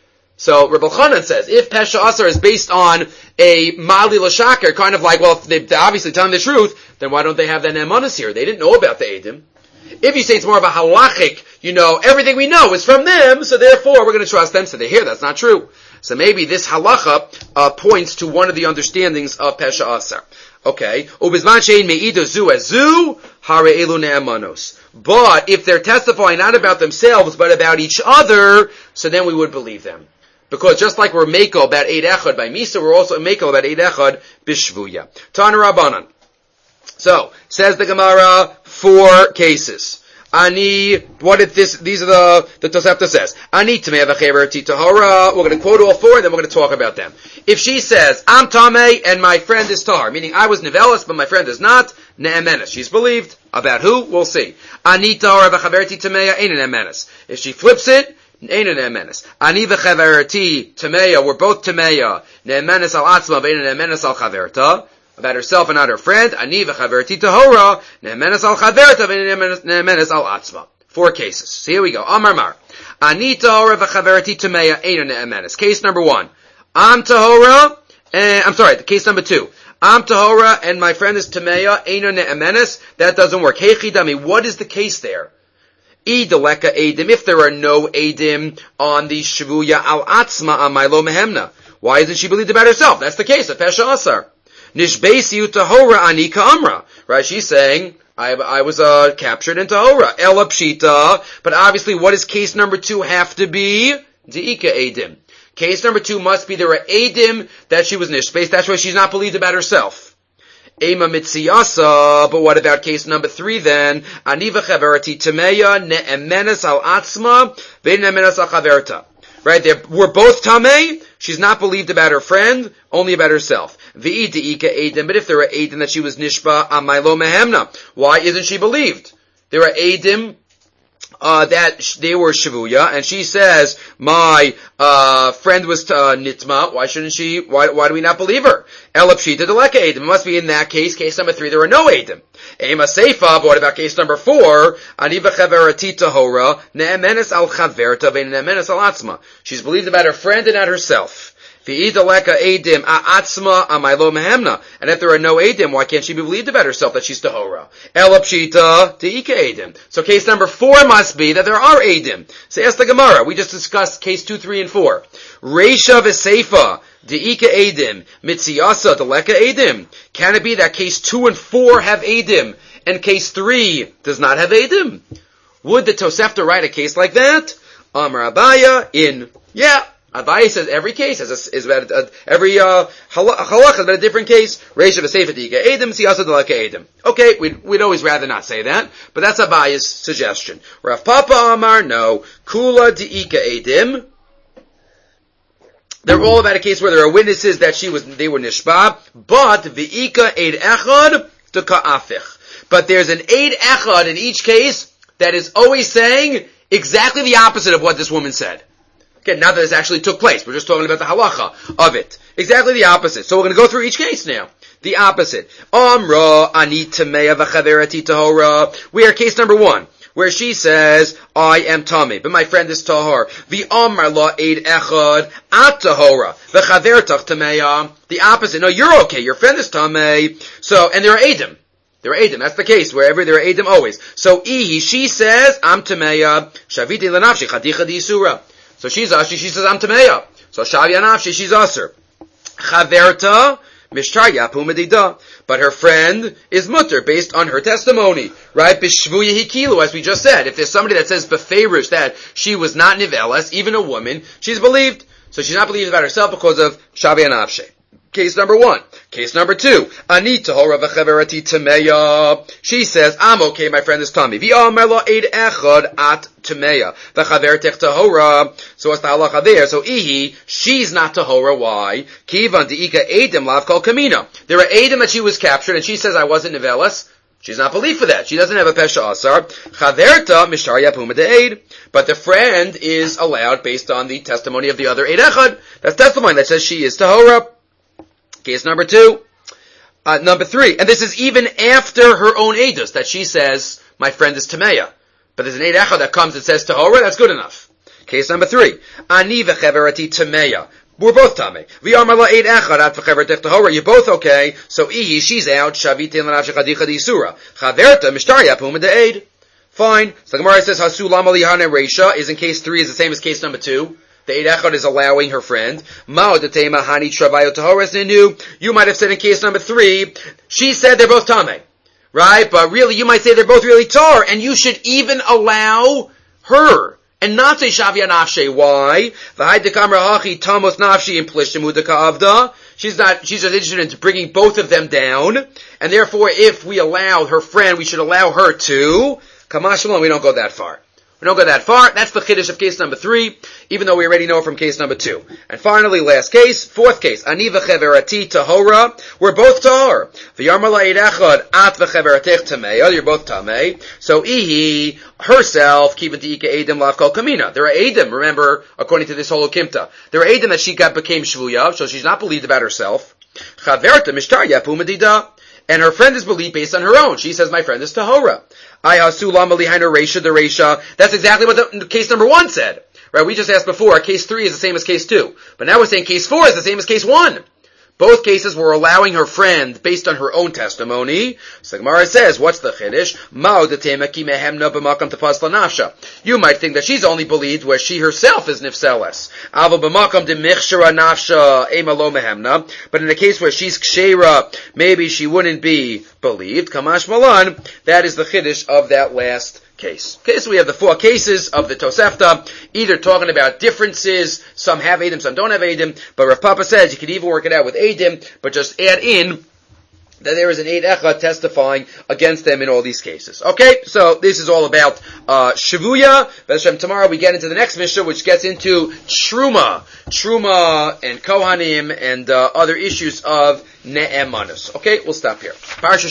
So Rebbe Chanan says, if Pesha Asar is based on a Mali L'Shaker, kind of like, well, if they, they're obviously telling the truth, then why don't they have that Ne'emanis here? They didn't know about the Eidim. If you say it's more of a halachic, you know, everything we know is from them, so therefore we're going to trust them. So they hear that's not true. So maybe this halacha uh, points to one of the understandings of Pesha Asar. Okay. Ubizman shein me'idu zu ezu hare elu ne'emanos. But if they're testifying not about themselves but about each other, so then we would believe them. Because just like we're Meko about Eid Echad by Misa, we're also Meko about Eid Echad b'Shvuya. Tana Rabbanan. So, says the Gemara, four cases. Ani, what if this, these are the, the Tosefta says. Ani Tamei v'cheverti tahara. We're going to quote all four and then we're going to talk about them. If she says, I'm Tamei and my friend is Tahar, meaning I was Nevelis but my friend is not, Ne'emenes. She's believed. About who? We'll see. Ani Tahara v'cheverti Tameya, ain't an Ne'emenes. If she flips it, ain't an Ne'emenes. Ani v'cheverti Tameya, we're both Tameya. Ne'emenes al atzma, ain't an Ne'emenes al chaverta. About herself and not her friend. Ani v'chaverti tahora, ne'emenes al chaverta, ne'emenes al atzma. Four cases. So here we go. Amar mar. Ani tahora v'chaverti tameya, eina ne'emenes. Case number one. I'm tahora, and, I'm sorry, case number two. I'm tahora, and my friend is tameya, eina ne'emenes. That doesn't work. Heichidami, what is the case there? Ideleka edim, if there are no edim on the shvuya al atzma amaylo mehemna. Why isn't she believed about herself? That's the case of Pesha Asar. Nishbeisiu tahora ani ka'amra. Right, she's saying, I, I was, uh, captured in tahora. Ela pshita. But obviously, what does case number two have to be? De'ika edim. Case number two must be there are edim that she was nishbeis. That's why she's not believed about herself. Ema mitziyasa. But what about case number three then? Ani v'chaverti tameya ne'emenes al atzma ve'ne'emenes al chaverta. Right, they're, we're both tamei. She's not believed about her friend, only about herself. V'i de'ika edim, but if there are edim that she was nishba amaylo mehemna, why isn't she believed? There are edim uh, that sh- they were shavuya, and she says, my uh, friend was uh, nitma. Why shouldn't she? Why, why do we not believe her? Elapshita deleka edim. It must be in that case. Case number three, there are no edim. Ema seifa. But what about case number four? Ani v'chaverati tahora ne'emenes al chaverta ve'ne'emenes al atzma. She's believed about her friend and not herself. V'idaleka edim a'atzma amaylo mehemna. And if there are no edim, why can't she be believed about herself that she's tahora? Elapshita de'ika edim. So case number four must be that there are edim. So ask the Gemara. We just discussed case two, three, and four. Reisha v'seifa de'ika edim mitziyasa deleka edim. Can it be that case two and four have edim and case three does not have edim? Would the Tosefta write a case like that? Amar Abaya in yeah. Abaye says every case is, a, is about a, every uh, halach is about a different case. Reisha v'seifa de'ika edim siyasa deleka edim. Okay, we'd, we'd always rather not say that, but that's Abaye's suggestion. Rav Papa Amar, no. Kula de'ika edim. They're all about a case where there are witnesses that she was, they were nishba, but v'ika eid echad deka'afich. But there's an eid echad in each case that is always saying exactly the opposite of what this woman said. Okay, now that this actually took place, we're just talking about the halacha of it. Exactly the opposite. So we're going to go through each case now. The opposite. Amra ani tameya v'chaverati tahora. We are case number one, where she says, I am tamei, but my friend is tahor. V'amar la eid echad at tahora. V'chavertach tameya. The opposite. No, you're okay. Your friend is tamei. So, and there are edim. There are edim. That's the case. Wherever there are edim, always. So, ihi, she says, I'm tameya. Shaviti lanafshi chadicha di'isura. So she's Ashi, she says, I'm Tameya. So Shavi Anafshi, she's Aser. Chaverta, Mishtar Yapu Medida. But her friend is Mutter, based on her testimony. Right? Bishvuya Hikilu, as we just said. If there's somebody that says Beferish that she was not Niveles, even a woman, she's believed. So she's not believed about herself because of Shavi Anafshi. Case number one. Case number two. Anita hora v'chaverati tameya. She says, I'm okay, my friend is Tami. V'amar lo eid echad at tameya. V'chavertech tahora. So what's the halacha there? So ihi, she's not tahora. Why? Kivan de'ika edim lav kol kamina. There are edim that she was captured, and she says, I wasn't Nivelis. She's not believed for that. She doesn't have a pesha asar. Chaverta mishtar yapuma de'ed. But the friend is allowed based on the testimony of the other eid echad. That's testimony that says she is tahora. Case number two. Uh, number three. And this is even after her own edus, that she says, my friend is tameya. But there's an eid echad that comes and says tahora, that's good enough. Case number three. Ani v'cheverati tameya. We're both tame. V'yamar la'eid echad at v'chevertech tahora. You're both okay. So ihi, she's out. Shavitin l'nafshe chadicha d'isura. Chaverta mishtar yapuma de'ed. Fine. So the Gemara says hasu lama lihane reisha is in case three is the same as case number two. The eid echad is allowing her friend. Mao detema hani travayo tahoras ninu. You might have said in case number three, she said they're both tame. Right? But really, you might say they're both really tar, and you should even allow her. And not say Shavya Nafshe. Why? She's not, she's just interested in bringing both of them down. And therefore, if we allow her friend, we should allow her to. Kamash Shalom, we don't go that far. We don't go that far. That's the chiddush of case number three, even though we already know from case number two. And finally, last case, fourth case. Ani v'cheverati tahora. We're both tahor. V'yamar la'eid echad at v'cheveratech tameya. You're both tamei. So ihi, herself, kiven ti'ika edim lav kol kamina. There are edim, remember, according to this whole ukimta. There are edim that she got became shvuya, so she's not believed about herself. Chaverta mishtar yapu medida. And her friend is believed based on her own. She says, my friend is tahora. That's exactly what the case number one said. Right? We just asked before, case three is the same as case two. But now we're saying case four is the same as case one. Both cases were allowing her friend based on her own testimony. So Gemara says, what's the chiddush? You might think that she's only believed where she herself is nifseles. But in the case where she's kshera, maybe she wouldn't be believed. Kamash malan. That is the chiddush of that last case. Okay, so we have the four cases of the Tosefta, either talking about differences, some have Edim, some don't have Edim, but Rav Papa says you can even work it out with Edim, but just add in that there is an Eid Echad testifying against them in all these cases. Okay, so this is all about uh Shavuya. B'Hashem, tomorrow we get into the next Mishnah, which gets into Truma, Truma and Kohanim and uh, other issues of Ne'emanus. Okay, we'll stop here. Parsha